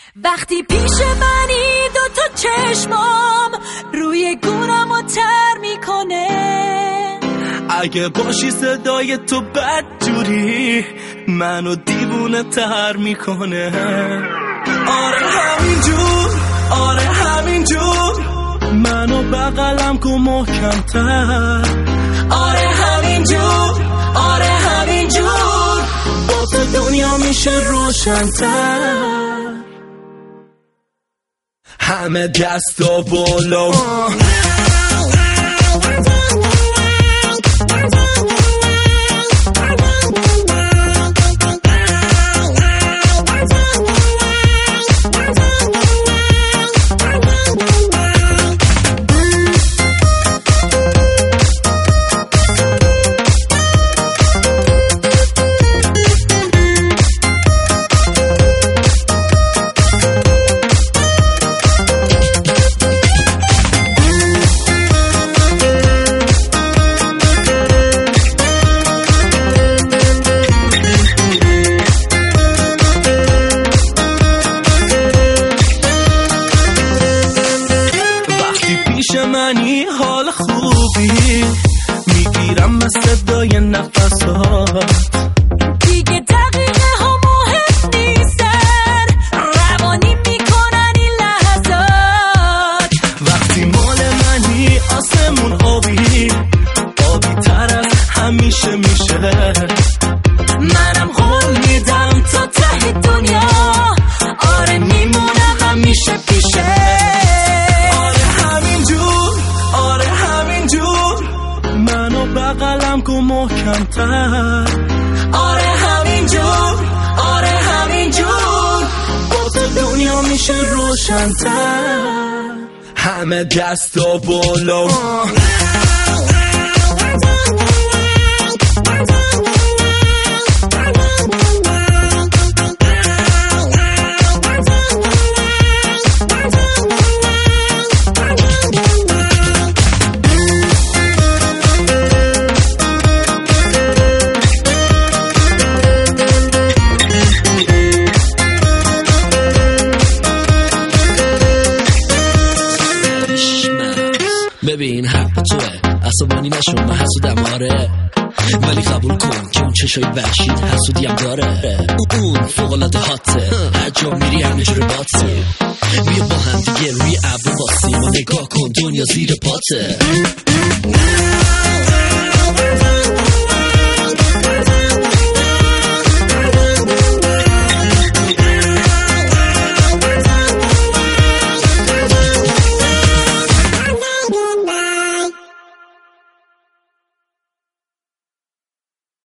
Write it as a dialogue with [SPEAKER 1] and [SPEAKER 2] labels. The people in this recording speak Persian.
[SPEAKER 1] وقتی پیش منی دوتا چشمام روی گونمو تر میکنه.
[SPEAKER 2] اگه باشی صدای تو بدجوری منو دیوونه تر میکنه. آره همینجور، آره همینجور منو بغلم کن محکم‌تر. آره همینجور، آره همینجور با تو دنیا میشه روشن‌تر. همه دستا بالا منی حال خوبی میگیرم مثل صدای نفسات.
[SPEAKER 1] دیگه دقیقه ها مهم نیستن روانی میکنن این لحظات.
[SPEAKER 2] وقتی مال منی آسمون آبی آبی تر از همیشه میشه. منم قول میدم تا ته دنیا آره میمونم همیشه پیشه. بغلم کن محکم‌تر. آره همینجور، آره همینجور با تو دنیا میشه روشن‌تر. همه دستا بالا
[SPEAKER 3] ببین حرف توه عصبانی نشون من حسودم آره ولی قبول کن که اون چشای وحشید حسودیم داره. اون فوق‌العاده هاته هر جا میری همه جور باته. بیا با هم دیگه روی ابر واسیم و نگاه کن دنیا زیر پاته.